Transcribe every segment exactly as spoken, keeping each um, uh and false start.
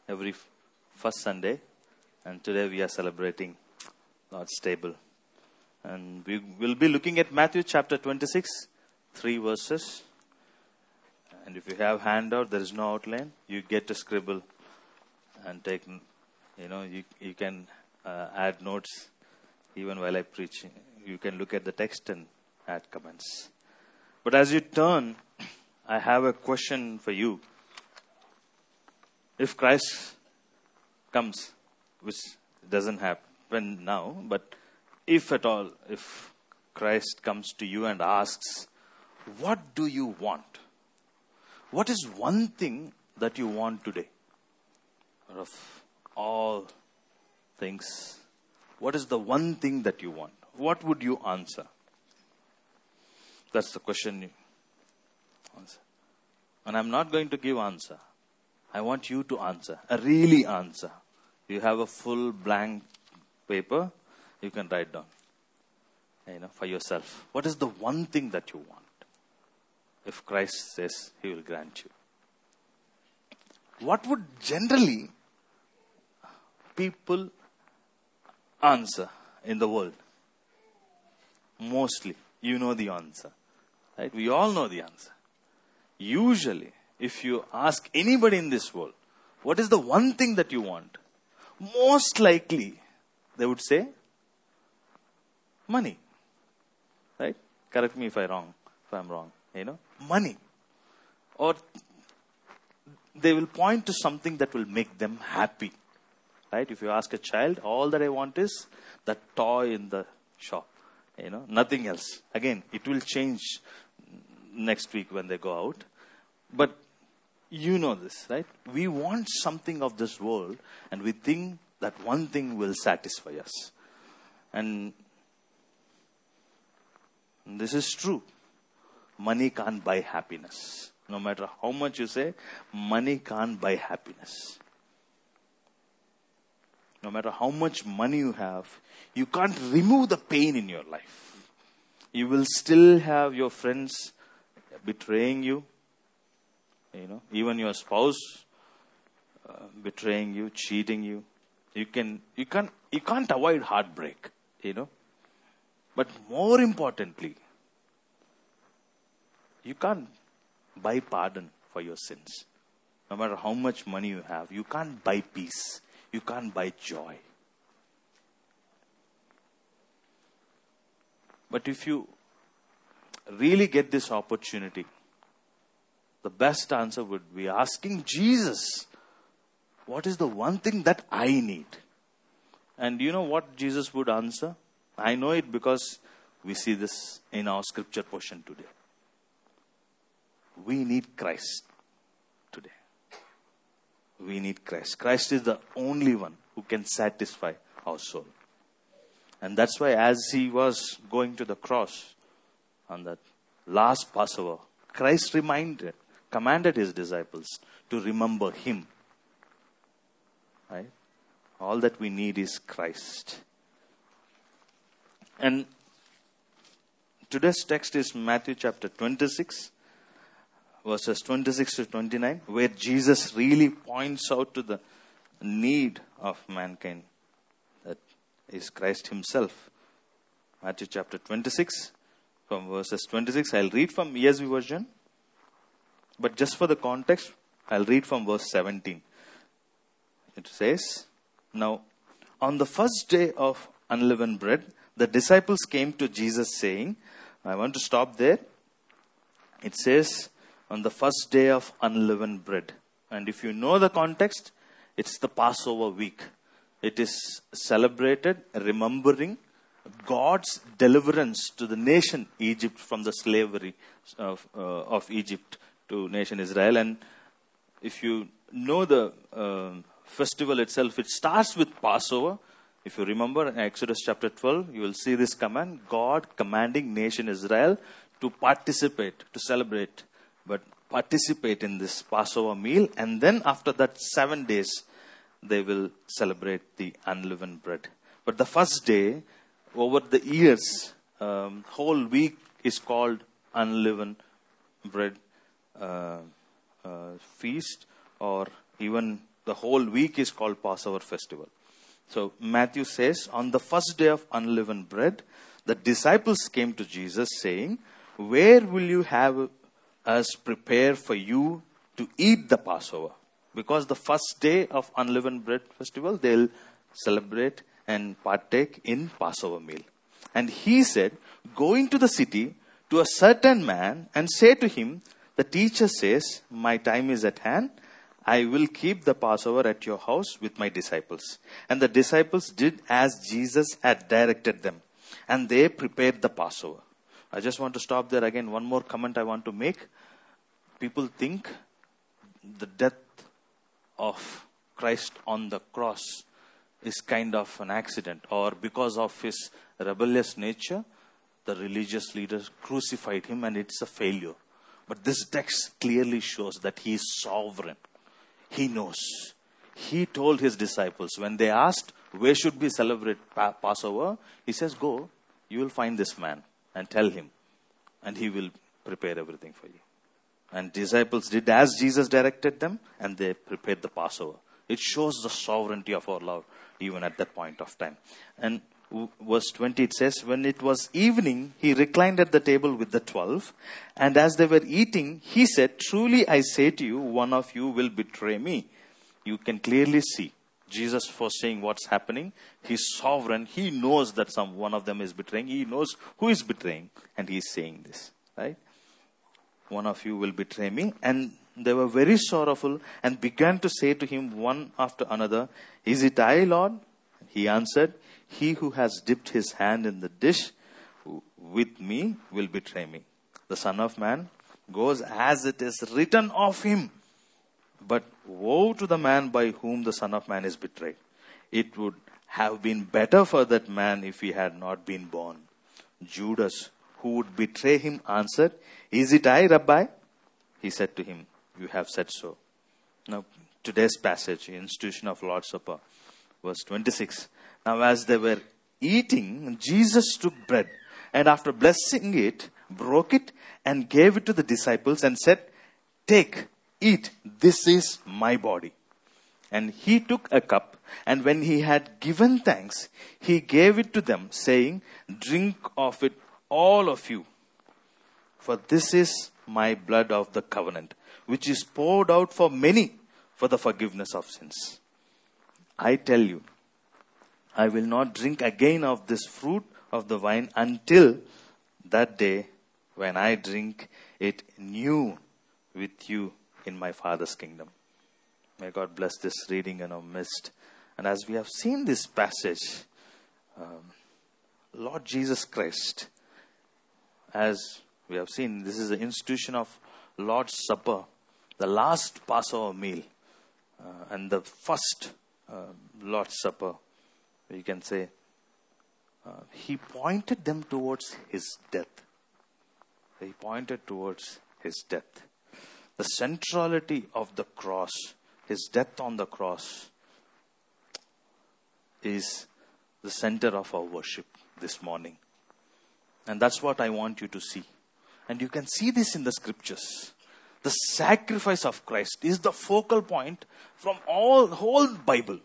every f- first Sunday, and today we are celebrating Lord's table. And we will be looking at Matthew chapter twenty-six, three verses. And if you have handout, there is no outline. You get to scribble and take, you know, you, you can uh, add notes even while I preach. You can look at the text and add comments. But as you turn, I have a question for you. If Christ comes, which doesn't happen now, but if at all, if Christ comes to you and asks, what do you want? What is one thing that you want today? Out of all things, what is the one thing that you want? What would you answer? That's the question you answer. And I'm not going to give answer. I want you to answer. A really answer. You have a full blank paper, you can write down, you know, for yourself. What is the one thing that you want? If Christ says he will grant you. What would generally people answer in the world? Mostly, you know the answer. Right? We all know the answer. Usually, if you ask anybody in this world, what is the one thing that you want? Most likely, they would say, money. Right? Correct me if I'm wrong. If I'm wrong. You know, money. Or they will point to something that will make them happy. Right? If you ask a child, all that I want is that toy in the shop. You know, nothing else. Again, it will change next week when they go out. But you know this, right? We want something of this world and we think that one thing will satisfy us. And this is true. Money can't buy happiness. No matter how much you say, money can't buy happiness. No matter how much money you have, you can't remove the pain in your life. You will still have your friends betraying you. You know, even your spouse uh, betraying you, cheating you. You can, you can't, you can't avoid heartbreak. You know, but more importantly, you can't buy pardon for your sins. No matter how much money you have, you can't buy peace. You can't buy joy. But if you really get this opportunity, the best answer would be asking Jesus, what is the one thing that I need? And you know what Jesus would answer? I know it because we see this in our scripture portion today. We need Christ today. We need Christ. Christ is the only one who can satisfy our soul. And that's why as he was going to the cross on that last Passover, Christ reminded, commanded his disciples to remember him. Right? All that we need is Christ. And today's text is Matthew chapter twenty-six. Verses twenty-six to twenty-nine, where Jesus really points out to the need of mankind, that is Christ himself. Matthew chapter twenty-six, from verses twenty-six, I'll read from E S V version. But just for the context, I'll read from verse seventeen. It says, now, on the first day of unleavened bread, the disciples came to Jesus saying, I want to stop there. It says, on the first day of unleavened bread. And if you know the context, it's the Passover week. It is celebrated remembering God's deliverance to the nation Egypt from the slavery of, uh, of Egypt to nation Israel. And if you know the uh, festival itself, it starts with Passover. If you remember in Exodus chapter twelve, you will see this command, God commanding nation Israel to participate, to celebrate, but participate in this Passover meal. And then after that seven days, they will celebrate the unleavened bread. But the first day, over the years, um, whole week is called unleavened bread uh, uh, feast, or even The whole week is called Passover festival. So Matthew says, on the first day of unleavened bread, the disciples came to Jesus saying, where will you have us prepare for you to eat the Passover? Because the first day of unleavened bread festival, they'll celebrate and partake in Passover meal. And he said, go into the city to a certain man and say to him, the teacher says, my time is at hand. I will keep the Passover at your house with my disciples. And the disciples did as Jesus had directed them. And they prepared the Passover. I just want to stop there again. One more comment I want to make. People think the death of Christ on the cross is kind of an accident, or because of his rebellious nature, the religious leaders crucified him and it's a failure. But this text clearly shows that he is sovereign. He knows. He told his disciples, when they asked, where should we celebrate pa- Passover? He says, go, you will find this man and tell him, and he will prepare everything for you. And disciples did as Jesus directed them, and they prepared the Passover. It shows the sovereignty of our Lord, even at that point of time. And verse twenty, it says, when it was evening, he reclined at the table with the twelve. And as they were eating, he said, truly I say to you, one of you will betray me. You can clearly see Jesus foreseeing what's happening. He's sovereign. He knows that some one of them is betraying. He knows who is betraying. And he's saying this, right? One of you will betray me. And they were very sorrowful and began to say to him one after another, is it I, Lord? He answered, he who has dipped his hand in the dish with me will betray me. The Son of Man goes as it is written of him. But woe to the man by whom the Son of Man is betrayed. It would have been better for that man if he had not been born. Judas, who would betray him, answered, is it I, Rabbi? He said to him, you have said so. Now, today's passage, institution of Lord's Supper, verse twenty-six. Now, as they were eating, Jesus took bread, and after blessing it, broke it, and gave it to the disciples, and said, take, eat, this is my body. And he took a cup, and when he had given thanks, he gave it to them, saying, drink of it, all of you. For this is my blood of the covenant, which is poured out for many for the forgiveness of sins. I tell you, I will not drink again of this fruit of the vine until that day when I drink it new with you in my Father's kingdom. May God bless this reading in our midst. And as we have seen this passage, um, Lord Jesus Christ, as we have seen, this is the institution of Lord's Supper, the last Passover meal, uh, and the first uh, Lord's Supper, you can say, uh, he pointed them towards his death. He pointed towards his death. The centrality of the cross, his death on the cross, is the center of our worship this morning. And that's what I want you to see. And you can see this in the scriptures. The sacrifice of Christ is the focal point from all whole Bible.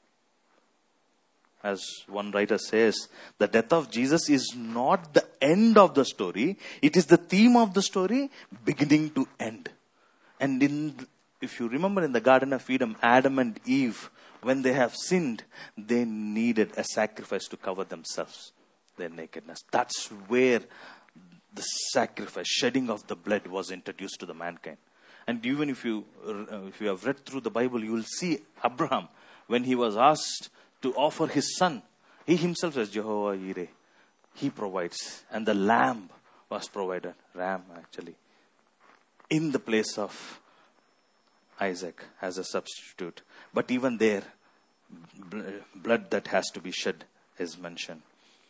As one writer says, the death of Jesus is not the end of the story. It is the theme of the story, beginning to end. And in, if you remember in the Garden of Eden, Adam and Eve, when they have sinned, they needed a sacrifice to cover themselves, their nakedness. That's where the sacrifice, shedding of the blood was introduced to the mankind. And even if you, uh, if you have read through the Bible, you will see Abraham, when he was asked to offer his son, he himself says, Jehovah Yireh. He provides. And the lamb was provided, ram actually, in the place of Isaac as a substitute. But even there, blood that has to be shed is mentioned.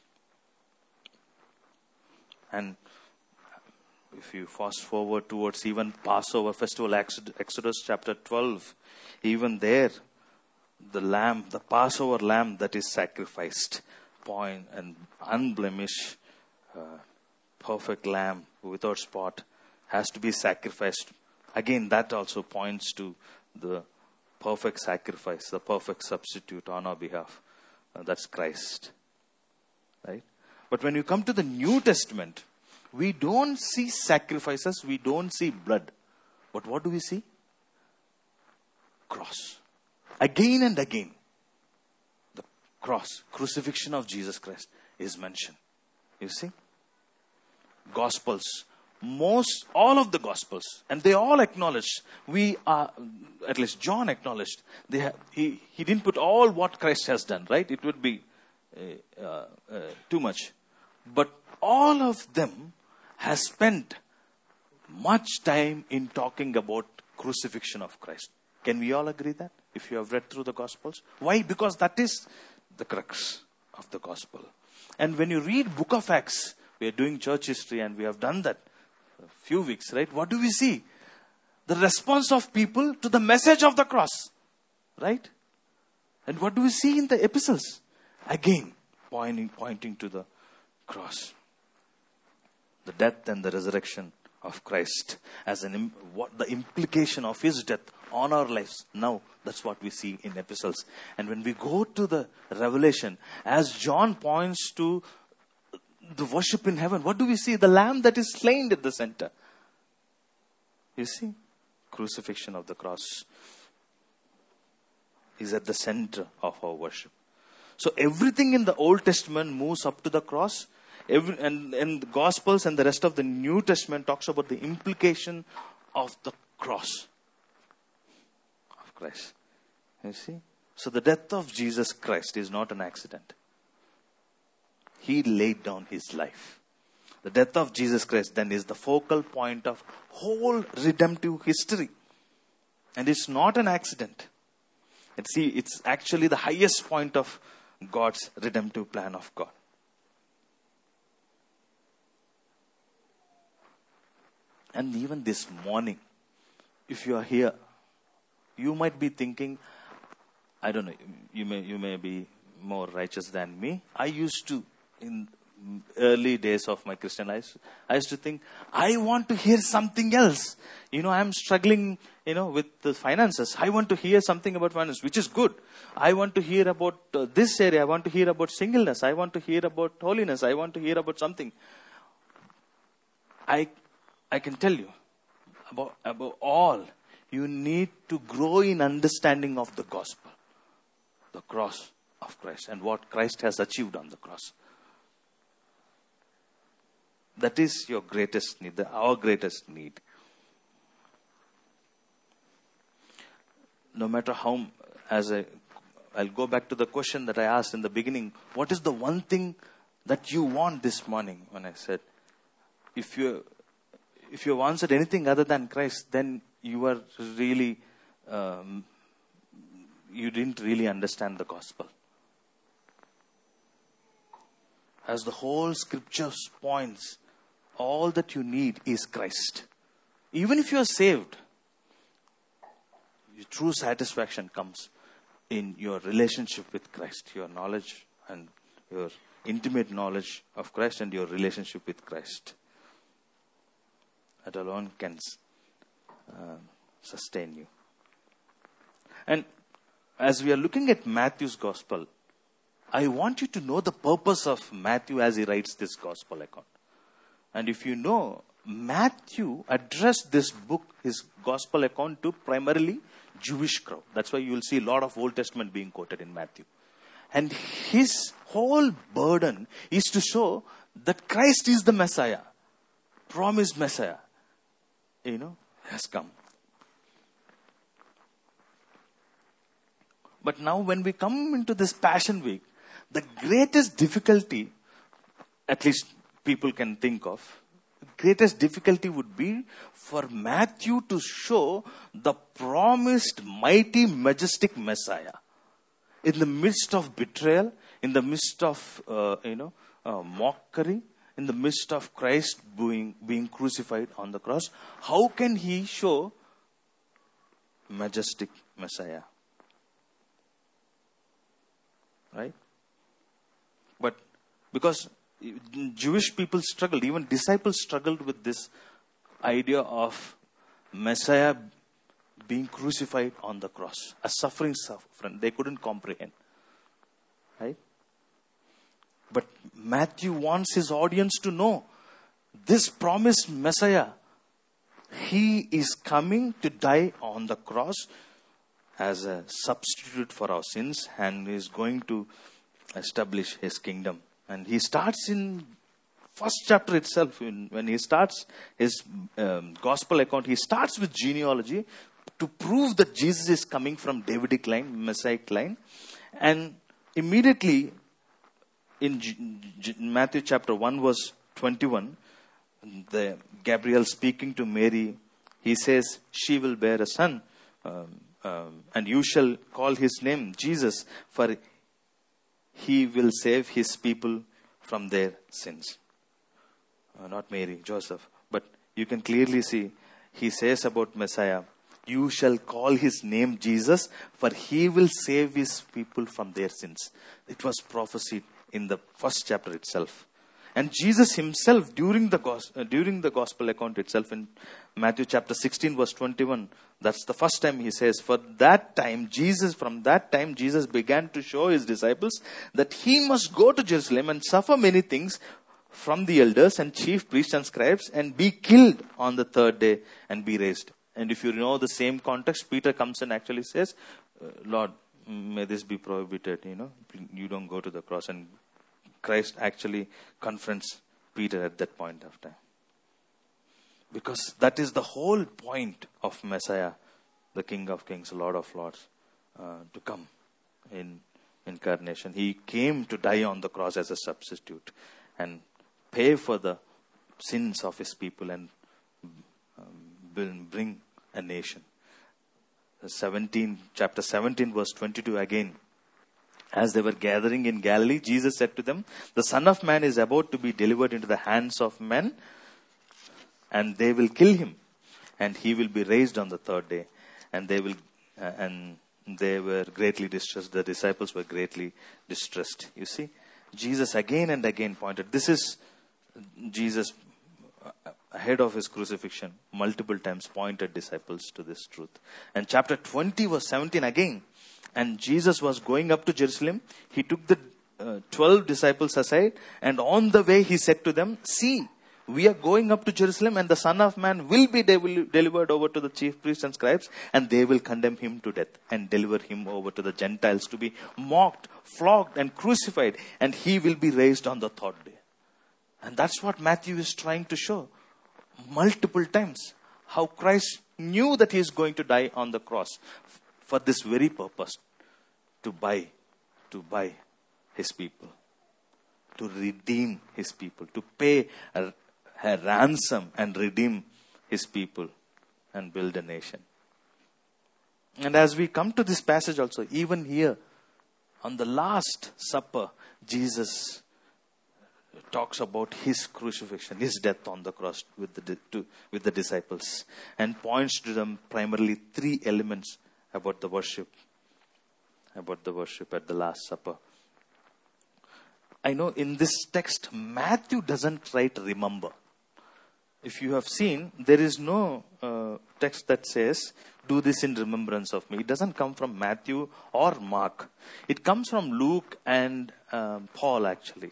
And if you fast forward towards even Passover festival, Exodus chapter twelve, even there, the lamb, the Passover lamb that is sacrificed, point and unblemished, uh, perfect lamb without spot, has to be sacrificed. Again, that also points to the perfect sacrifice, the perfect substitute on our behalf. Uh, that's Christ. Right? But when you come to the New Testament, we don't see sacrifices, we don't see blood. But what do we see? Cross. Again and again, the cross, crucifixion of Jesus Christ is mentioned. You see? Gospels, most, all of the Gospels, and they all acknowledged, we are, at least John acknowledged, they have, he, he didn't put all what Christ has done, right? It would be uh, uh, uh, too much. But all of them has spent much time in talking about crucifixion of Christ. Can we all agree that? If you have read through the Gospels. Why? Because that is the crux of the Gospel. And when you read Book of Acts, we are doing church history and we have done that a few weeks, right? What do we see? The response of people to the message of the cross, right? And what do we see in the epistles? Again, pointing, pointing to the cross. The death and the resurrection of Christ as an what the implication of his death on our lives. Now, that's what we see in epistles. And when we go to the Revelation, as John points to the worship in heaven, what do we see? The lamb that is slain at the center. You see? Crucifixion of the cross is at the center of our worship. So everything in the Old Testament moves up to the cross. Every, and, and the Gospels and the rest of the New Testament talks about the implication of the cross of Christ. You see? So the death of Jesus Christ is not an accident. He laid down his life. The death of Jesus Christ then is the focal point of whole redemptive history. And it's not an accident. And see, it's actually the highest point of God's redemptive plan of God. And even this morning, if you are here, you might be thinking, I don't know, you may you may be more righteous than me. I used to, in early days of my Christian life, I used to think, I want to hear something else. You know, I'm struggling, you know, with the finances. I want to hear something about finance, which is good. I want to hear about uh, this area. I want to hear about singleness. I want to hear about holiness. I want to hear about something. I I can tell you, about, above all, you need to grow in understanding of the gospel, the cross of Christ, and what Christ has achieved on the cross. That is your greatest need, the, our greatest need. No matter how, as I, I'll go back to the question that I asked in the beginning, what is the one thing that you want this morning? When I said, if you if you have answered anything other than Christ, then you are really, um, you didn't really understand the gospel. As the whole scripture points, all that you need is Christ. Even if you are saved, your true satisfaction comes in your relationship with Christ, your knowledge and your intimate knowledge of Christ and your relationship with Christ. That alone can uh, sustain you. And as we are looking at Matthew's gospel, I want you to know the purpose of Matthew as he writes this gospel account. And if you know, Matthew addressed this book, his gospel account, to primarily Jewish crowd. That's why you will see a lot of Old Testament being quoted in Matthew. And his whole burden is to show that Christ is the Messiah, promised Messiah, you know, has come. But now when we come into this Passion Week, the greatest difficulty, at least people can think of, the greatest difficulty would be for Matthew to show the promised mighty, majestic Messiah in the midst of betrayal, in the midst of, uh, you know, uh, mockery, in the midst of Christ being, being crucified on the cross. How can he show majestic Messiah? Right? But because Jewish people struggled, even disciples struggled with this idea of Messiah being crucified on the cross. A suffering suffering. They couldn't comprehend. Right? But Matthew wants his audience to know this promised Messiah, he is coming to die on the cross as a substitute for our sins, and is going to establish his kingdom. And he starts in first chapter itself. When he starts his um, gospel account, he starts with genealogy to prove that Jesus is coming from Davidic line, Messianic line. And immediately in G- G- Matthew chapter one verse twenty-one, the Gabriel speaking to Mary, he says, she will bear a son, um, um, and you shall call his name Jesus, for he will save his people from their sins. Uh, not Mary, Joseph. But you can clearly see, he says about Messiah, you shall call his name Jesus, for he will save his people from their sins. It was prophesied in the first chapter itself. And Jesus himself, during the, gos- uh, during the gospel account itself, in Matthew chapter sixteen verse twenty-one, that's the first time he says, for that time, Jesus, from that time, Jesus began to show his disciples that he must go to Jerusalem and suffer many things from the elders and chief priests and scribes, and be killed on the third day and be raised. And if you know the same context, Peter comes and actually says, Lord, may this be prohibited, you know, you don't go to the cross. And Christ actually confronts Peter at that point of time. Because that is the whole point of Messiah, the King of Kings, Lord of Lords, uh, to come in incarnation. He came to die on the cross as a substitute and pay for the sins of his people and um, bring a nation. seventeen, chapter seventeen, verse twenty-two again. As they were gathering in Galilee, Jesus said to them, the Son of Man is about to be delivered into the hands of men, and they will kill him, and he will be raised on the third day. And they will, uh, and they were greatly distressed. The disciples were greatly distressed. You see, Jesus again and again pointed. This is Jesus ahead of his crucifixion, multiple times pointed disciples to this truth. And chapter twenty, verse seventeen again. And Jesus was going up to Jerusalem. He took the uh, twelve disciples aside, and on the way he said to them, see, we are going up to Jerusalem, and the Son of Man will be de- delivered over to the chief priests and scribes, and they will condemn him to death and deliver him over to the Gentiles to be mocked, flogged, and crucified, and he will be raised on the third day. And that's what Matthew is trying to show multiple times, how Christ knew that he is going to die on the cross for this very purpose, to buy, to buy his people, to redeem his people, to pay a, a ransom and redeem his people and build a nation. And as we come to this passage also, even here, on the Last Supper, Jesus talks about his crucifixion, his death on the cross with the, to, with the disciples, and points to them primarily three elements about the worship, about the worship at the Last Supper. I know in this text, Matthew doesn't write remember. If you have seen, there is no uh, text that says, do this in remembrance of me. It doesn't come from Matthew or Mark. It comes from Luke and uh, Paul actually.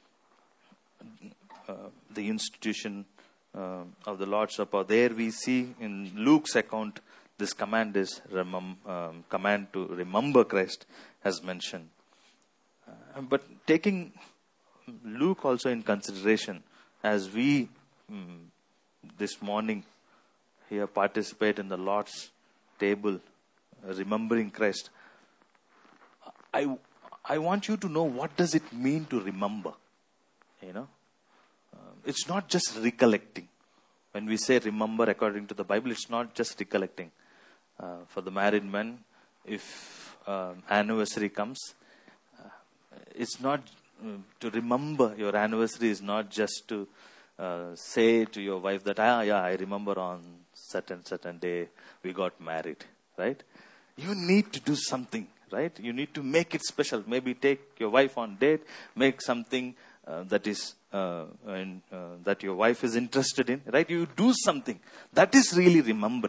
Uh, the institution uh, of the Lord's Supper. There we see in Luke's account, this command is remem- um, command to remember Christ as mentioned. Uh, but taking Luke also in consideration, as we um, this morning here participate in the Lord's table, uh, remembering Christ, I I want you to know, what does it mean to remember? You know, uh, it's not just recollecting. When we say remember according to the Bible, it's not just recollecting. Uh, for the married men, if uh, anniversary comes, uh, it's not uh, to remember your anniversary is not just to uh, say to your wife that, ah, yeah, I remember on certain, certain day we got married, right? You need to do something, right? You need to make it special. Maybe take your wife on date, make something uh, that is uh, and, uh, that your wife is interested in, right? You do something. That is really remembering.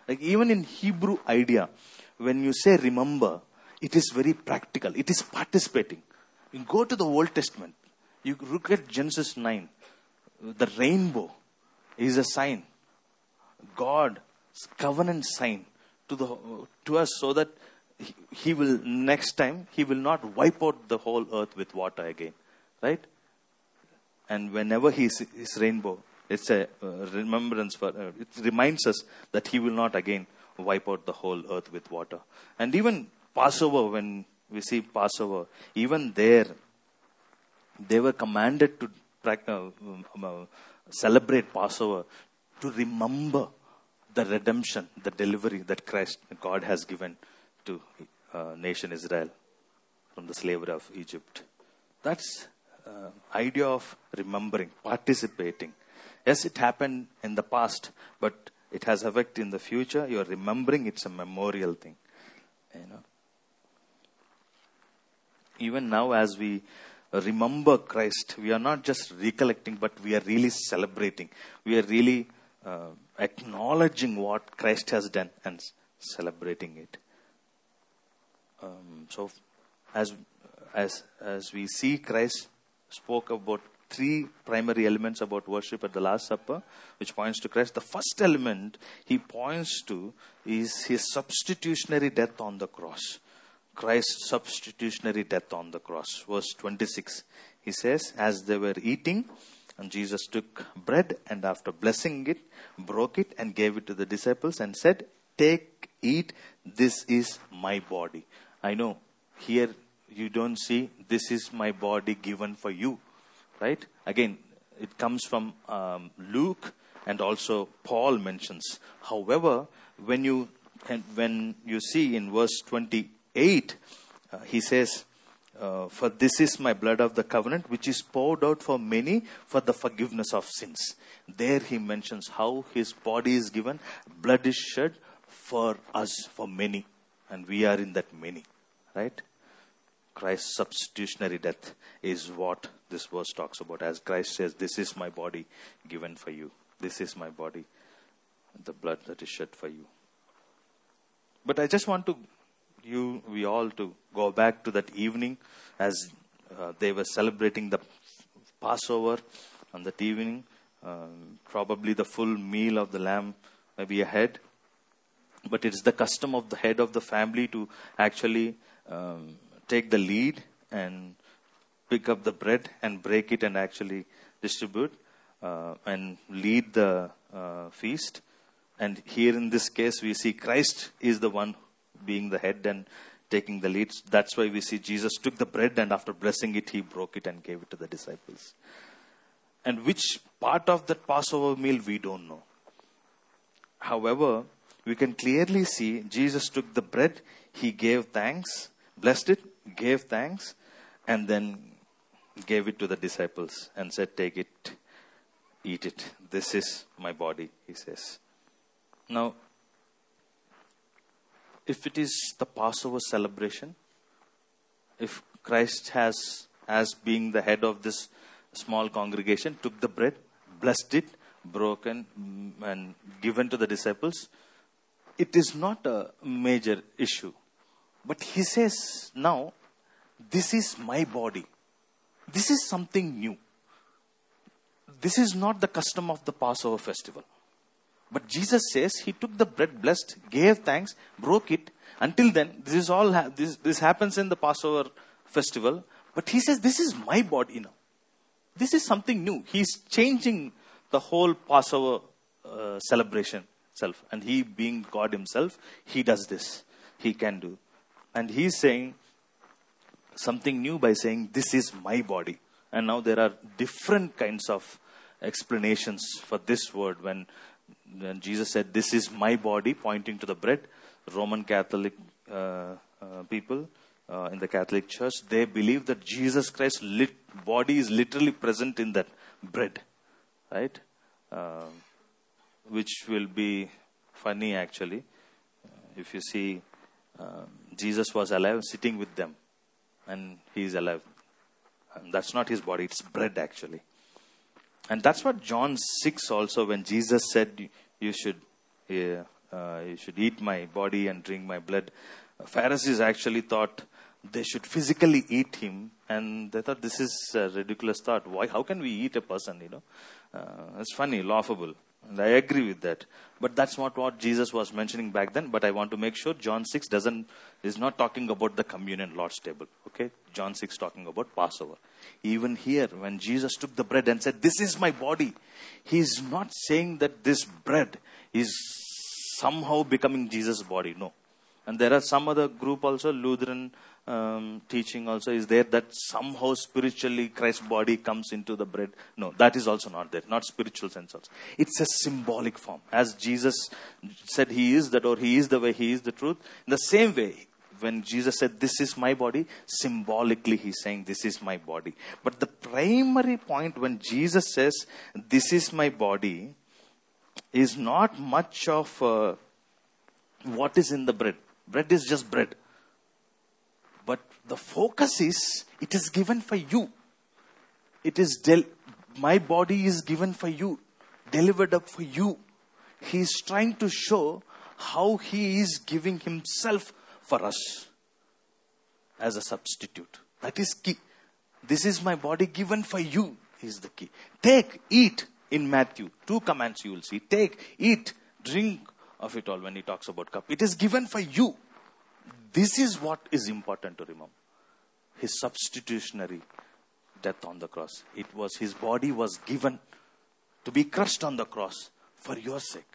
Like even in Hebrew idea, when you say remember, it is very practical. It is participating. You go to the Old Testament. You look at Genesis nine. The rainbow is a sign. God's covenant sign to the to us, so that he, he will next time he will not wipe out the whole earth with water again, right? And whenever he sees rainbow, it's a uh, remembrance for uh, it reminds us that he will not again wipe out the whole earth with water. And even Passover, when we see Passover, even there they were commanded to uh, uh, celebrate Passover to remember the redemption, the delivery that Christ, God has given to uh, nation Israel from the slavery of Egypt. That's uh, idea of remembering, participating. Yes, it happened in the past, but it has effect in the future. You are remembering, it's a memorial thing. You know. Even now, as we remember Christ, we are not just recollecting, but we are really celebrating. We are really uh, acknowledging what Christ has done and celebrating it. Um, so, as as as we see, Christ spoke about three primary elements about worship at the Last Supper, which points to Christ. The first element he points to is his substitutionary death on the cross. Christ's substitutionary death on the cross. Verse twenty-six, he says, as they were eating, and Jesus took bread and after blessing it, broke it and gave it to the disciples and said, take, eat, this is my body. I know, here you don't see, this is my body given for you. Right? Again, it comes from um, Luke, and also Paul mentions. However, when you when you see in verse twenty-eight, uh, he says, uh, for this is my blood of the covenant, which is poured out for many for the forgiveness of sins. There he mentions how his body is given, blood is shed for us, for many. And we are in that many. Right? Christ's substitutionary death is what this verse talks about. As Christ says, this is my body given for you. This is my body, the blood that is shed for you. But I just want to, you, we all to go back to that evening as uh, they were celebrating the Passover on that evening. Um, probably the full meal of the lamb may be ahead. But it's the custom of the head of the family to actually um, take the lead and pick up the bread and break it and actually distribute uh, and lead the uh, feast. And here in this case, we see Christ is the one being the head and taking the lead. That's why we see Jesus took the bread and after blessing it, he broke it and gave it to the disciples. And which part of that Passover meal, we don't know. However, we can clearly see Jesus took the bread, he gave thanks, blessed it, gave thanks, and then gave it to the disciples and said, take it, eat it. This is my body, he says. Now, if it is the Passover celebration, if Christ has, as being the head of this small congregation, took the bread, blessed it, broken, and given to the disciples, it is not a major issue. But he says, now, this is my body. This is something new. This is not the custom of the Passover festival. But Jesus says, he took the bread, blessed, gave thanks, broke it. Until then, this is all ha- this, this happens in the Passover festival. But he says, this is my body now. This is something new. He's changing the whole Passover uh, celebration itself. And he, being God himself, he does this. He can do. And he's saying something new by saying, this is my body. And now there are different kinds of explanations for this word. When, when Jesus said, this is my body, pointing to the bread, Roman Catholic uh, uh, people uh, in the Catholic Church, they believe that Jesus Christ's lit, body is literally present in that bread. Right? Uh, which will be funny actually. Uh, if you see, uh, Jesus was alive, sitting with them, and he is alive. And that's not his body, it's bread actually. And that's what John six also, when Jesus said you should uh, uh, you should eat my body and drink my blood. Pharisees actually thought they should physically eat him, and they thought this is a ridiculous thought. Why? How can we eat a person? You know, uh, it's funny, laughable, and I agree with that. But that's not what Jesus was mentioning back then. But I want to make sure John six doesn't is not talking about the communion Lord's table. Okay, John six talking about Passover. Even here, when Jesus took the bread and said, "This is my body," he is not saying that this bread is somehow becoming Jesus' body. No. And there are some other group also, Lutheran um, teaching also is there, that somehow spiritually Christ's body comes into the bread. No, that is also not there. Not spiritual sense also. It's a symbolic form. As Jesus said he is that, or he is the way, he is the truth. In the same way, when Jesus said, "This is my body," symbolically he's saying, "This is my body." But the primary point when Jesus says, "This is my body," is not much of uh, what is in the bread. Bread is just bread. But the focus is, it is given for you. It is, del- my body is given for you. Delivered up for you. He is trying to show how he is giving himself for us. As a substitute. That is key. "This is my body given for you," is the key. Take, eat. In Matthew, two commands you will see. Take, eat, drink of it all when he talks about cup. It is given for you. This is what is important to remember. His substitutionary death on the cross. It was, his body was given to be crushed on the cross for your sake.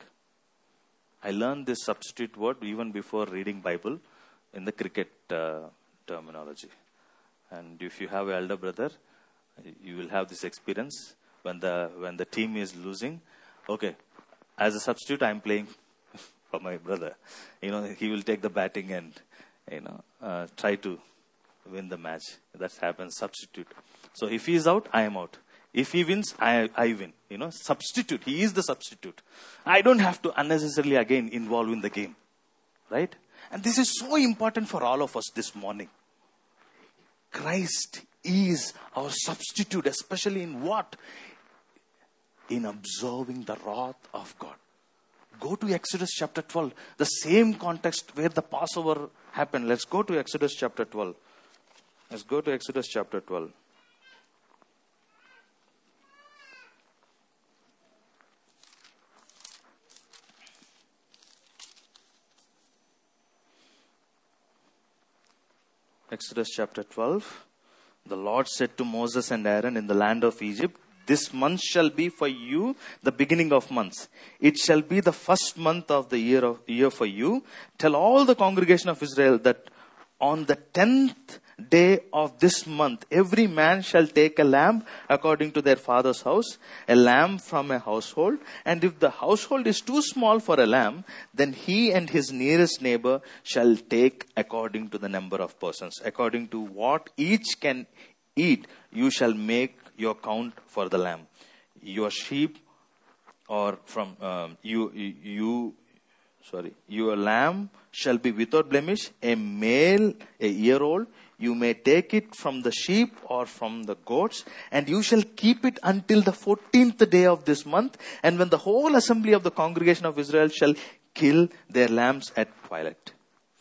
I learned this substitute word even before reading Bible in the cricket uh, terminology. And if you have an elder brother, you will have this experience. When the when the team is losing, okay, as a substitute, I am playing for my brother. You know, he will take the batting and, you know, uh, try to win the match. That happens, substitute. So if he is out, I am out. If he wins, I I win. You know, substitute. He is the substitute. I don't have to unnecessarily again involve in the game. Right? And this is so important for all of us this morning. Christ is our substitute, especially in what? In observing the wrath of God. Go to Exodus chapter twelve. The same context where the Passover happened. Let's go to Exodus chapter twelve. Let's go to Exodus chapter twelve. Exodus chapter twelve. The Lord said to Moses and Aaron in the land of Egypt, "This month shall be for you the beginning of months. It shall be the first month of the year of year for you. Tell all the congregation of Israel that on the tenth day of this month, every man shall take a lamb according to their father's house, a lamb from a household. And if the household is too small for a lamb, then he and his nearest neighbor shall take according to the number of persons. According to what each can eat, you shall make your count for the lamb. Your sheep or from um, you, you, sorry, your lamb shall be without blemish, a male, a year old. You may take it from the sheep or from the goats, and you shall keep it until the fourteenth day of this month. And when the whole assembly of the congregation of Israel shall kill their lambs at twilight,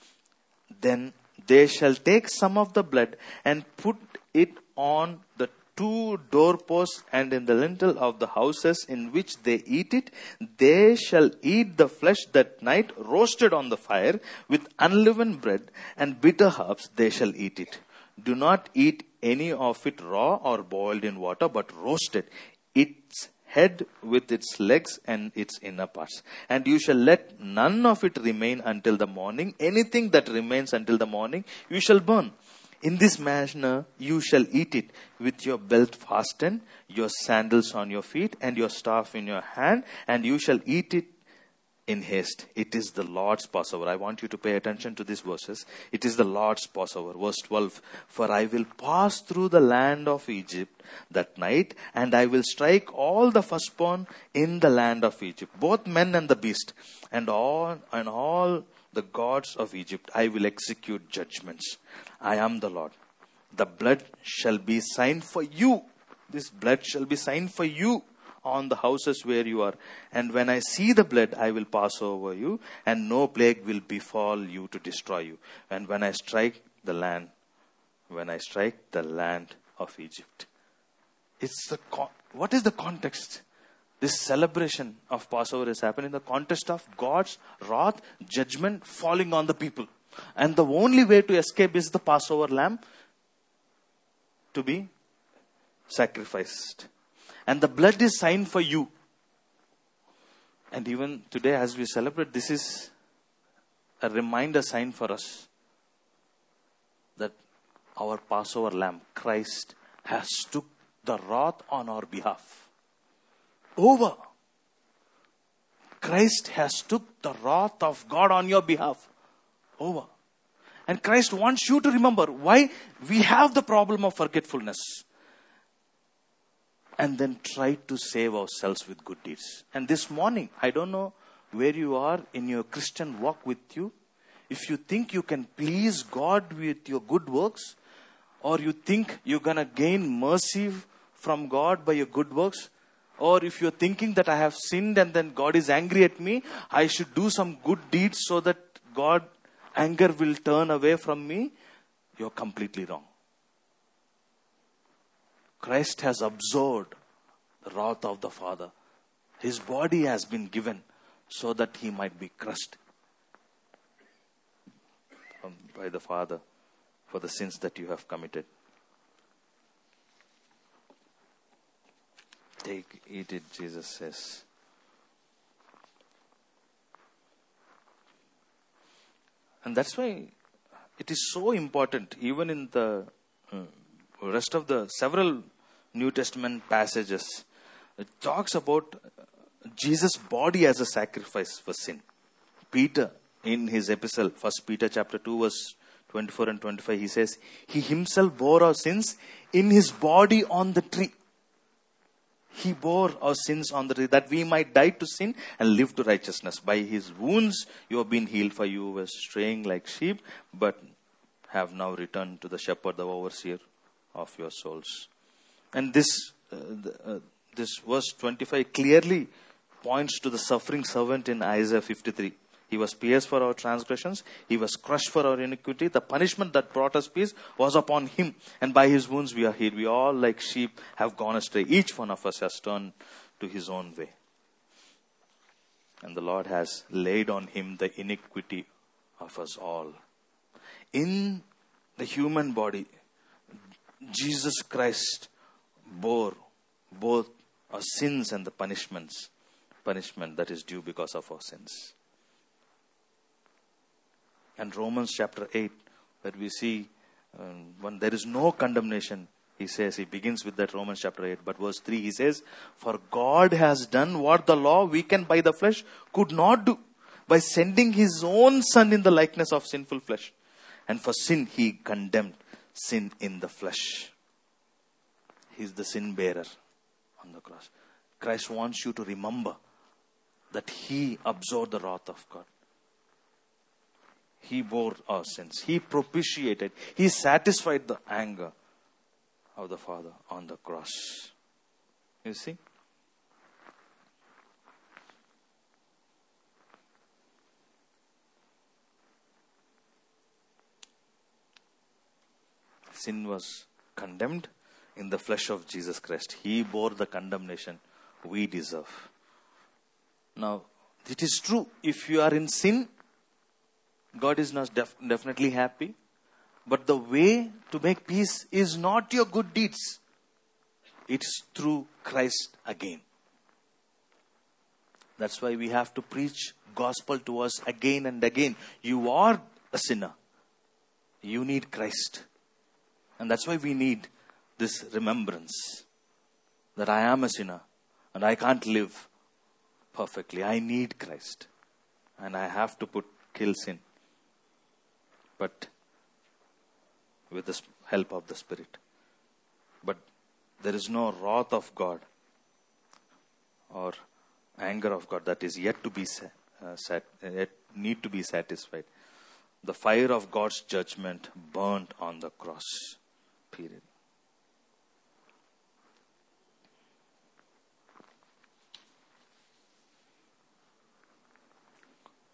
then they shall take some of the blood and put it on the two doorposts and in the lintel of the houses in which they eat it. They shall eat the flesh that night, roasted on the fire with unleavened bread and bitter herbs. They shall eat it. Do not eat any of it raw or boiled in water, but roasted, its head with its legs and its inner parts. And you shall let none of it remain until the morning. Anything that remains until the morning, you shall burn. In this manner you shall eat it, with your belt fastened, your sandals on your feet, and your staff in your hand, and you shall eat it in haste. It is the Lord's Passover. I want you to pay attention to these verses. It is the Lord's Passover. Verse twelve. For I will pass through the land of Egypt that night, and I will strike all the firstborn in the land of Egypt, both men and the beast, and all and all the gods of Egypt. I will execute judgments. I am the Lord. The blood shall be sign for you. This blood shall be sign for you on the houses where you are. And when I see the blood, I will pass over you, and no plague will befall you to destroy you. And when I strike the land, when I strike the land of Egypt. It's the con- what is the context? This celebration of Passover is happening in the context of God's wrath, judgment falling on the people. And the only way to escape is the Passover lamb to be sacrificed. And the blood is sign for you. And even today as we celebrate, this is a reminder sign for us that our Passover lamb, Christ, has took the wrath on our behalf. Over. Christ has took the wrath of God on your behalf. Over. And Christ wants you to remember why we have the problem of forgetfulness. And then try to save ourselves with good deeds. And this morning, I don't know where you are in your Christian walk with you. If you think you can please God with your good works, or you think you're going to gain mercy from God by your good works, or if you're thinking that I have sinned and then God is angry at me, I should do some good deeds so that God anger will turn away from me, you're completely wrong. Christ has absorbed the wrath of the Father. His body has been given so that he might be crushed by the Father for the sins that you have committed. Take, eat it, Jesus says. And that's why it is so important, even in the uh, rest of the several New Testament passages, it talks about Jesus' body as a sacrifice for sin. Peter, in his epistle, First Peter chapter two, verse twenty-four and twenty-five, he says, He himself bore our sins in his body on the tree. He bore our sins on the tree, that we might die to sin and live to righteousness. By his wounds you have been healed, for you were straying like sheep, but have now returned to the shepherd, the overseer of your souls. And this uh, the, uh, this verse twenty-five clearly points to the suffering servant in Isaiah fifty-three. He was pierced for our transgressions. He was crushed for our iniquity. The punishment that brought us peace was upon him. And by his wounds we are healed. We all like sheep have gone astray. Each one of us has turned to his own way. And the Lord has laid on him the iniquity of us all. In the human body, Jesus Christ bore both our sins and the punishments, punishment that is due because of our sins. And Romans chapter eight, where we see um, when there is no condemnation, he says, he begins with that Romans chapter eight, but verse three, he says, For God has done what the law, weakened by the flesh, could not do, by sending his own Son in the likeness of sinful flesh. And for sin, he condemned sin in the flesh. He is the sin bearer on the cross. Christ wants you to remember that he absorbed the wrath of God. He bore our sins. He propitiated. He satisfied the anger of the Father on the cross. You see? Sin was condemned in the flesh of Jesus Christ. He bore the condemnation we deserve. Now, it is true, if you are in sin, God is not def- definitely happy. But the way to make peace is not your good deeds. It's through Christ again. That's why we have to preach gospel to us again and again. You are a sinner. You need Christ. And that's why we need this remembrance that I am a sinner and I can't live perfectly. I need Christ. And I have to put kill sin. But with the help of the Spirit. But there is no wrath of God or anger of God that is yet to be uh, sat, yet need to be satisfied. The fire of God's judgment burnt on the cross. Period.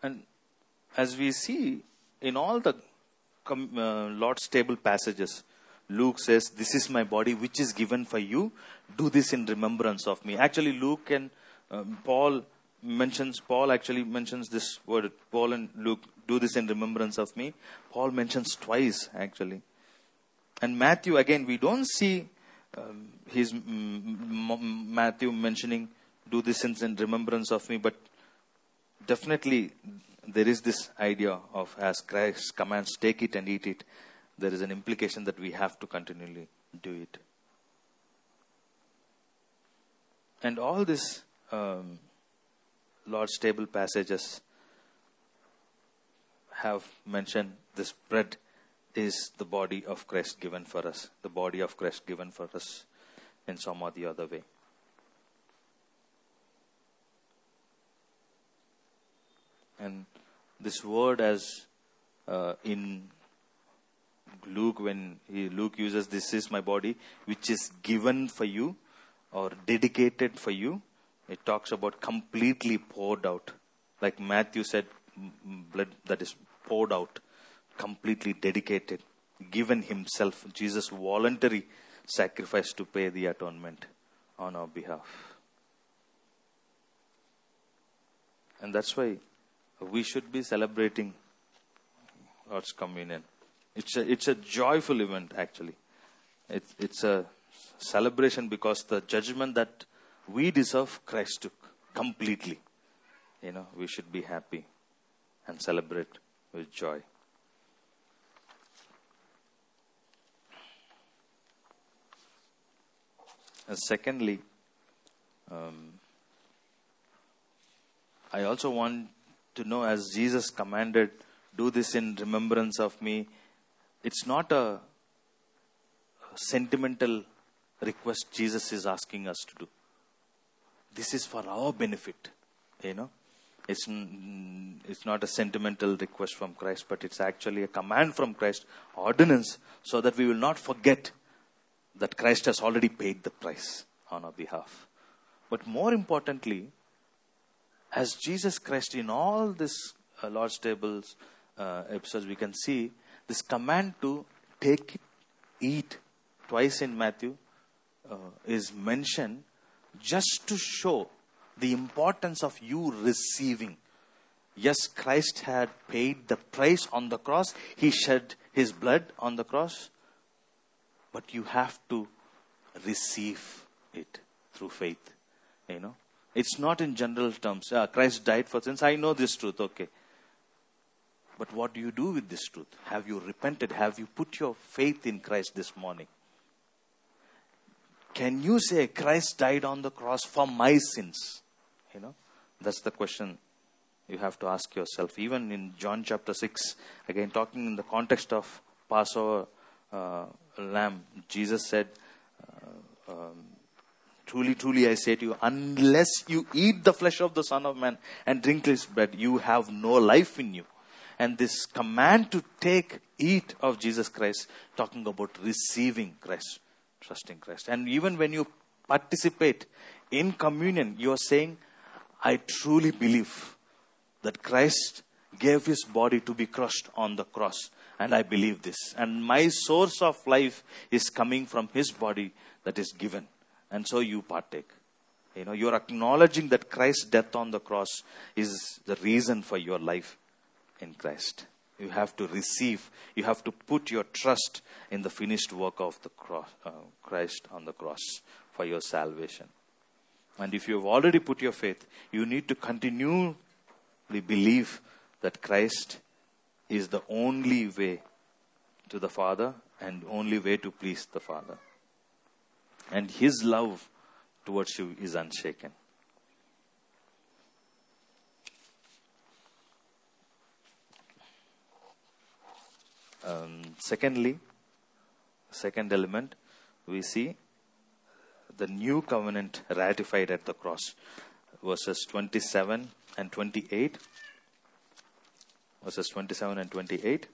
And as we see in all the com- uh, Lord's table passages, Luke says, this is my body which is given for you. Do this in remembrance of me. Actually, Luke and um, Paul mentions, Paul actually mentions this word. Paul and Luke, do this in remembrance of me. Paul mentions twice actually. And Matthew, again, we don't see um, his mm, m- Matthew mentioning, do this in, in remembrance of me. But definitely there is this idea of, as Christ commands, take it and eat it. There is an implication that we have to continually do it. And all these um, Lord's table passages have mentioned this bread is the body of Christ given for us. The body of Christ given for us in some or the other way. And this word, as uh, in Luke, when he, Luke uses, this is my body, which is given for you or dedicated for you, it talks about completely poured out. Like Matthew said, blood that is poured out, completely dedicated, given himself. Jesus' voluntary sacrifice to pay the atonement on our behalf. And that's why we should be celebrating God's communion. It's a, it's a joyful event, actually. It's, it's a celebration because the judgment that we deserve, Christ took completely. You know, we should be happy and celebrate with joy. And secondly, um, I also want to know, as Jesus commanded, do this in remembrance of me. It's not a sentimental request Jesus is asking us to do. This is for our benefit, you know. It's, it's not a sentimental request from Christ, but it's actually a command from Christ, ordinance, so that we will not forget that Christ has already paid the price on our behalf. But more importantly, as Jesus Christ, in all this uh, Lord's Tables uh, episodes, we can see this command to take it, eat, twice in Matthew, uh, is mentioned just to show the importance of you receiving. Yes, Christ had paid the price on the cross. He shed his blood on the cross. But you have to receive it through faith. You know, it's not in general terms. Ah, Christ died for sins. I know this truth. Okay. But what do you do with this truth? Have you repented? Have you put your faith in Christ this morning? Can you say Christ died on the cross for my sins? You know, that's the question you have to ask yourself. Even in John chapter six, again talking in the context of Passover uh, lamb, Jesus said, uh, um, truly, truly I say to you, unless you eat the flesh of the Son of Man and drink his blood, you have no life in you. And this command to take, eat of Jesus Christ, talking about receiving Christ, trusting Christ. And even when you participate in communion, you are saying, I truly believe that Christ gave his body to be crushed on the cross. And I believe this. And my source of life is coming from his body that is given. And so you partake. You know, you're acknowledging that Christ's death on the cross is the reason for your life in Christ. You have to receive. You have to put your trust in the finished work of the cross, uh, Christ on the cross for your salvation. And if you have already put your faith, you need to continually believe that Christ is the only way to the Father and only way to please the Father. And his love towards you is unshaken. Um, secondly, second element, we see the new covenant ratified at the cross. Verses twenty-seven and twenty-eight. Verses twenty-seven and twenty-eight.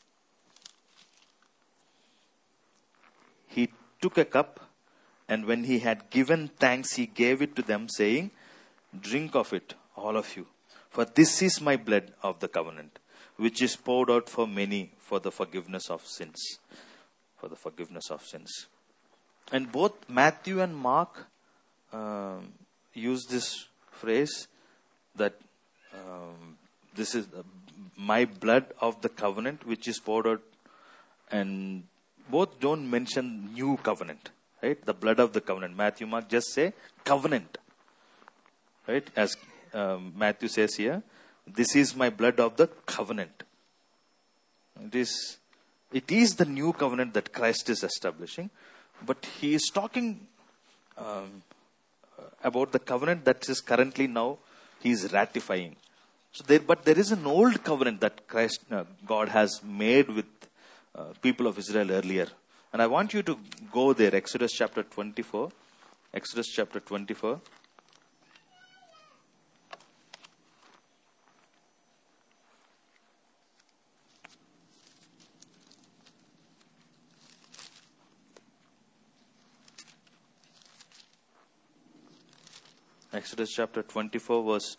He took a cup, and when he had given thanks, he gave it to them, saying, drink of it, all of you. For this is my blood of the covenant, which is poured out for many for the forgiveness of sins. For the forgiveness of sins. And both Matthew and Mark um, use this phrase that um, this is my blood of the covenant, which is poured out. And both don't mention new covenant, right? The blood of the covenant. Matthew, Mark just say covenant, right? As um, Matthew says here, this is my blood of the covenant. It is, it is the new covenant that Christ is establishing, but he is talking um, about the covenant that is currently now he is ratifying. So there, but there is an old covenant that Christ, uh, God has made with uh, people of Israel earlier. And I want you to go there, Exodus chapter twenty-four. Exodus chapter twenty-four. Exodus chapter twenty-four verse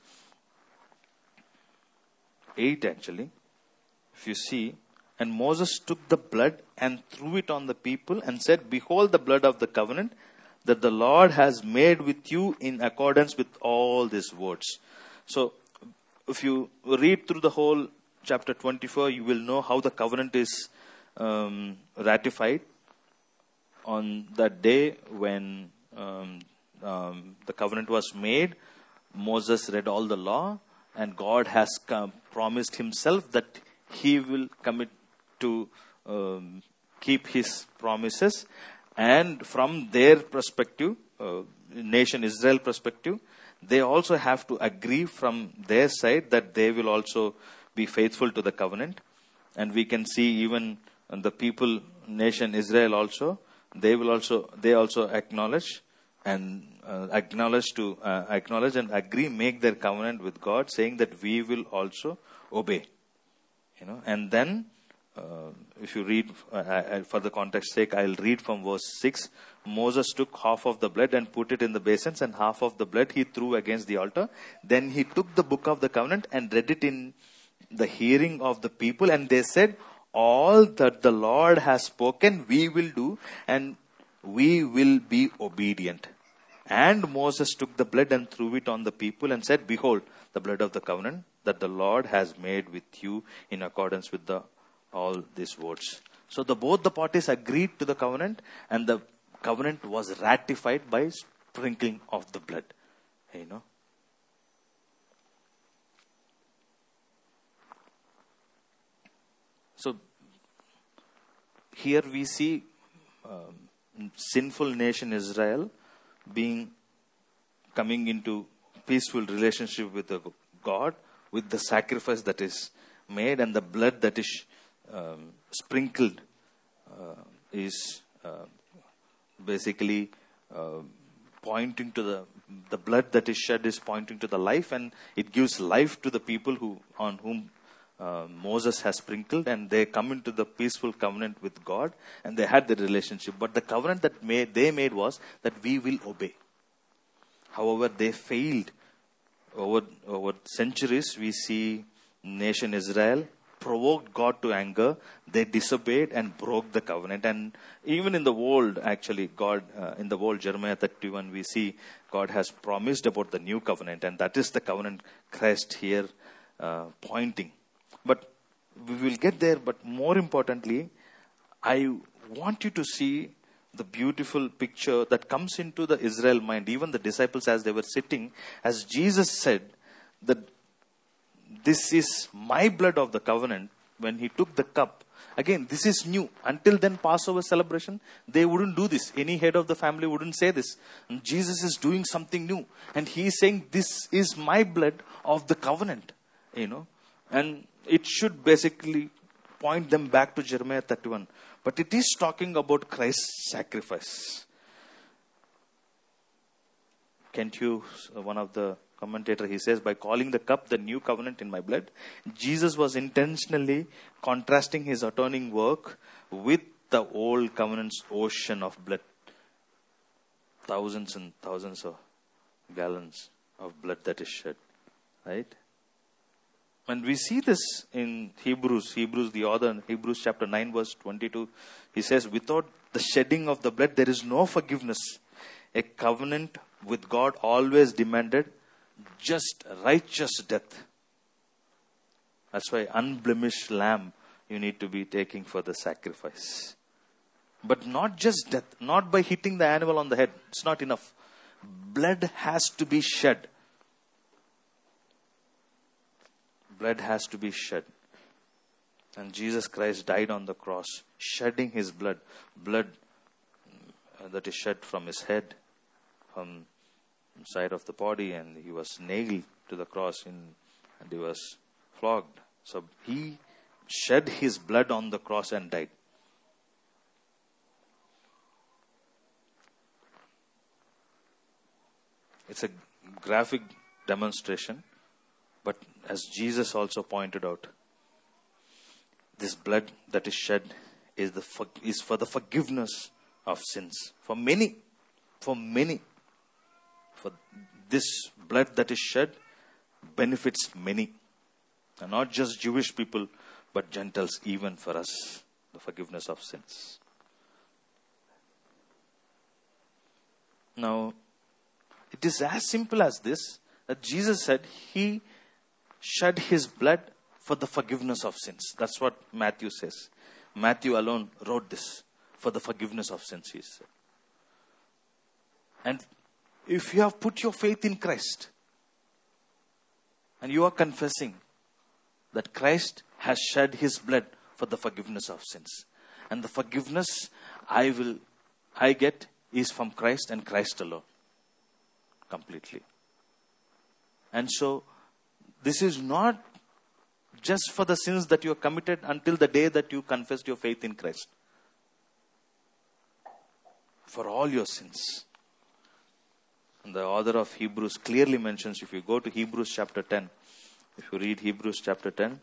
eight actually. If you see, and Moses took the blood and threw it on the people and said, behold the blood of the covenant that the Lord has made with you in accordance with all these words. So, if you read through the whole chapter twenty-four, you will know how the covenant is um, ratified on that day when um, um, the covenant was made. Moses read all the law, and God has come, promised himself that he will commit to um, keep his promises. And from their perspective, uh, nation Israel perspective, they also have to agree from their side that they will also be faithful to the covenant. And we can see even the people, nation Israel also, they will also, they also acknowledge and uh, acknowledge to uh, acknowledge and agree, make their covenant with God, saying that we will also obey. You know, and then uh, if you read, uh, I, for the context sake, I'll read from verse six. Moses took half of the blood and put it in the basins, and half of the blood he threw against the altar. Then he took the book of the covenant and read it in the hearing of the people, and they said, all that the Lord has spoken we will do, and we will be obedient. And Moses took the blood and threw it on the people and said, behold, the blood of the covenant that the Lord has made with you in accordance with the all these words. So the both the parties agreed to the covenant, and the covenant was ratified by sprinkling of the blood. You know. So here we see um, sinful nation Israel being coming into peaceful relationship with the God, with the sacrifice that is made, and the blood that is um, sprinkled uh, is uh, basically uh, pointing to the the blood that is shed is pointing to the life, and it gives life to the people who on whom uh, Moses has sprinkled, and they come into the peaceful covenant with God, and they had the relationship. But the covenant that made, they made was that we will obey. However, they failed. Over, over centuries, we see nation Israel provoked God to anger. They disobeyed and broke the covenant. And even in the world, actually, God, uh, in the world, Jeremiah thirty-one, we see God has promised about the new covenant. And that is the covenant Christ here uh, pointing. But we will get there. But more importantly, I want you to see the beautiful picture that comes into the Israel mind. Even the disciples, as they were sitting, as Jesus said that this is my blood of the covenant, when he took the cup, again, this is new. Until then, Passover celebration, they wouldn't do this. Any head of the family wouldn't say this. And Jesus is doing something new. And he is saying, this is my blood of the covenant. You know, and it should basically point them back to Jeremiah thirty-one. But it is talking about Christ's sacrifice. Can't you, one of the commentator, he says, by calling the cup the new covenant in my blood, Jesus was intentionally contrasting his atoning work with the old covenant's ocean of blood. Thousands and thousands of gallons of blood that is shed. Right? And we see this in Hebrews, Hebrews, the author in Hebrews chapter nine verse twenty-two. He says, without the shedding of the blood, there is no forgiveness. A covenant with God always demanded just righteous death. That's why unblemished lamb you need to be taking for the sacrifice. But not just death, not by hitting the animal on the head. It's not enough. Blood has to be shed. Blood has to be shed. And Jesus Christ died on the cross, shedding his blood. Blood that is shed from his head, from the side of the body, and he was nailed to the cross in, and he was flogged. So he shed his blood on the cross and died. It's a graphic demonstration, but as Jesus also pointed out, this blood that is shed is the is for the forgiveness of sins. For many, for many, for this blood that is shed benefits many. And not just Jewish people, but Gentiles, even for us, the forgiveness of sins. Now, it is as simple as this, that Jesus said he shed his blood for the forgiveness of sins. That's what Matthew says. Matthew alone wrote this, for the forgiveness of sins, he said. And if you have put your faith in Christ, and you are confessing that Christ has shed his blood for the forgiveness of sins, and the forgiveness I will, I get is from Christ and Christ alone. Completely. And so, this is not just for the sins that you have committed until the day that you confessed your faith in Christ. For all your sins. And the author of Hebrews clearly mentions, if you go to Hebrews chapter ten, if you read Hebrews chapter ten,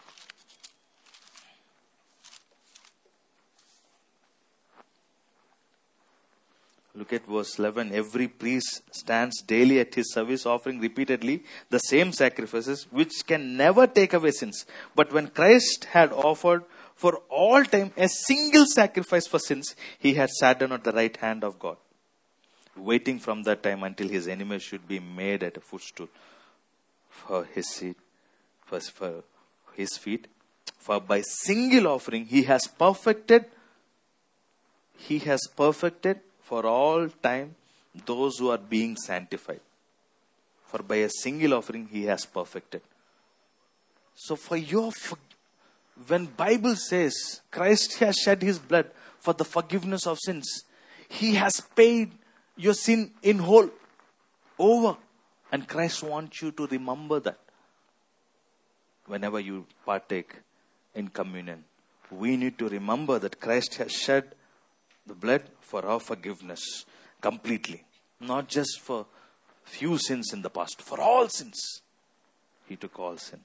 look at verse eleven. Every priest stands daily at his service, offering repeatedly the same sacrifices, which can never take away sins. But when Christ had offered for all time a single sacrifice for sins, he had sat down at the right hand of God, waiting from that time until his enemies should be made at a footstool for his seat, for, for his feet. For by single offering he has perfected, he has perfected for all time those who are being sanctified. For by a single offering he has perfected. So for your, when Bible says Christ has shed his blood for the forgiveness of sins, he has paid your sin in whole, over. And Christ wants you to remember that. Whenever you partake in communion, we need to remember that Christ has shed the blood for our forgiveness completely. Not just for few sins in the past, for all sins. He took all sin.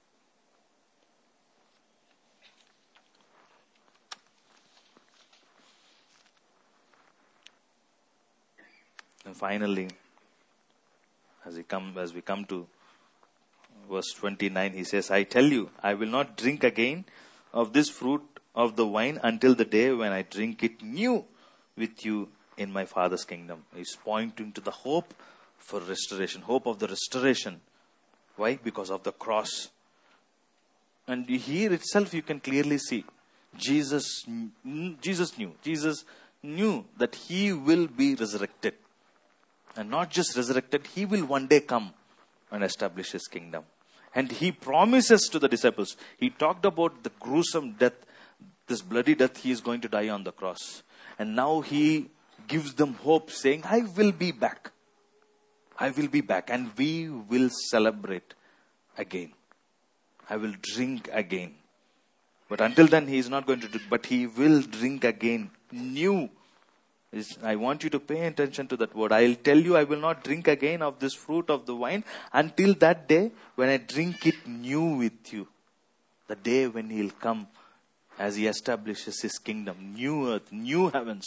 And finally, as we come, as we come to verse twenty-nine, he says, I tell you, I will not drink again of this fruit of the wine until the day when I drink it new with you in my Father's kingdom. He's pointing to the hope for restoration, hope of the restoration. Why? Because of the cross. And here itself you can clearly see Jesus, Jesus knew, Jesus knew that he will be resurrected. And not just resurrected, he will one day come and establish his kingdom. And he promises to the disciples, he talked about the gruesome death, this bloody death he is going to die on the cross. And now he gives them hope, saying, I will be back. I will be back and we will celebrate again. I will drink again. But until then he is not going to drink, but he will drink again new. I want you to pay attention to that word. I'll tell you, I will not drink again of this fruit of the wine until that day when I drink it new with you. The day when he'll come as he establishes his kingdom. New earth, new heavens.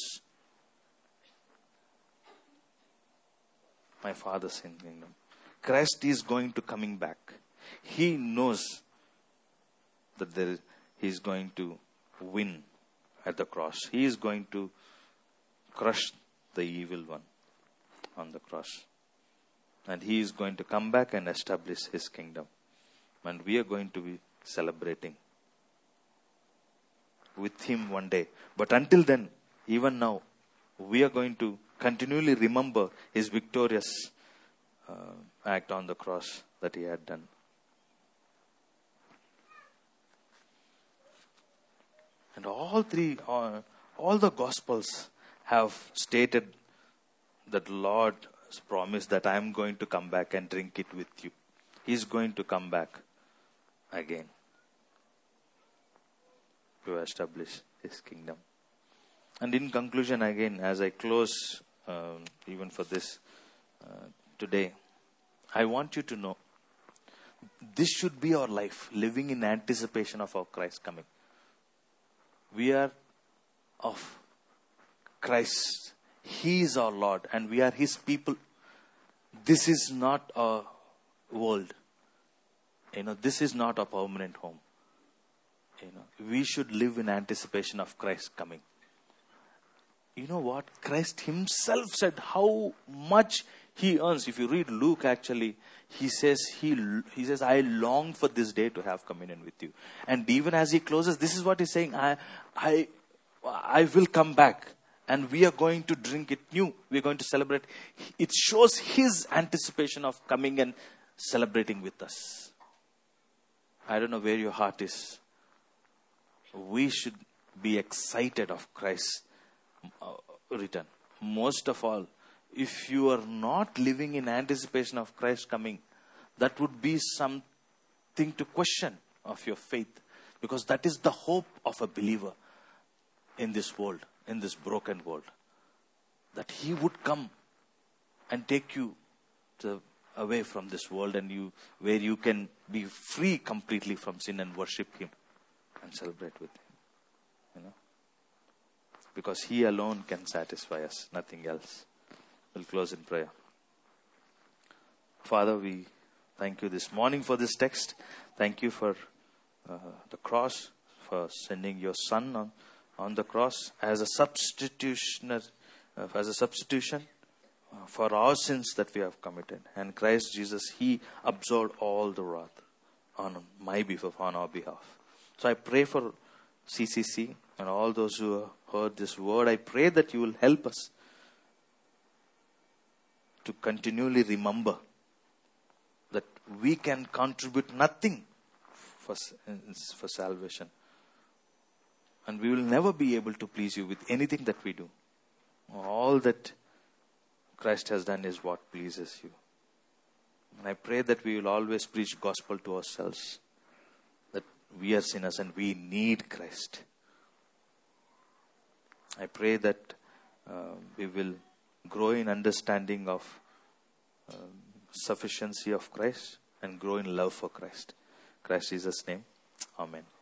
My Father's kingdom. Christ is going to coming back. He knows that there is, he is going to win at the cross. He is going to crush the evil one on the cross. And he is going to come back and establish his kingdom. And we are going to be celebrating with him one day. But until then, even now, we are going to continually remember his victorious uh, act on the cross that he had done. And all three, uh, all the Gospels have stated that Lord's promise that I am going to come back and drink it with you. He is going to come back again to establish his kingdom. And in conclusion, again, as I close, um, even for this uh, today, I want you to know, this should be our life, living in anticipation of our Christ coming. We are of Christ. He is our Lord and we are his people. This is not a world. You know, this is not a permanent home. You know, we should live in anticipation of Christ coming. You know what? Christ himself said how much he earns. If you read Luke, actually, he says, he, he says, I long for this day to have communion with you. And even as he closes, this is what he's saying. I, I, I will come back and we are going to drink it new. We're going to celebrate. It shows his anticipation of coming and celebrating with us. I don't know where your heart is. We should be excited of Christ's return. Most of all, if you are not living in anticipation of Christ coming, that would be something to question of your faith. Because that is the hope of a believer in this world, in this broken world. That he would come and take you to, away from this world, and you where you can be free completely from sin and worship him and celebrate with him. You know? Because he alone can satisfy us, nothing else. We'll close in prayer. Father, we thank you this morning for this text. Thank you for uh, the cross, for sending your son on, on the cross as a substitution, uh, as a substitution uh, for our sins that we have committed. And Christ Jesus, he absorbed all the wrath on my behalf, on our behalf. So I pray for C C C and all those who have heard this word. I pray that you will help us to continually remember that we can contribute nothing for, for salvation. And we will never be able to please you with anything that we do. All that Christ has done is what pleases you. And I pray that we will always preach gospel to ourselves. That we are sinners and we need Christ. I pray that uh, we will grow in understanding of uh, sufficiency of Christ and grow in love for Christ. Christ Jesus' name. Amen.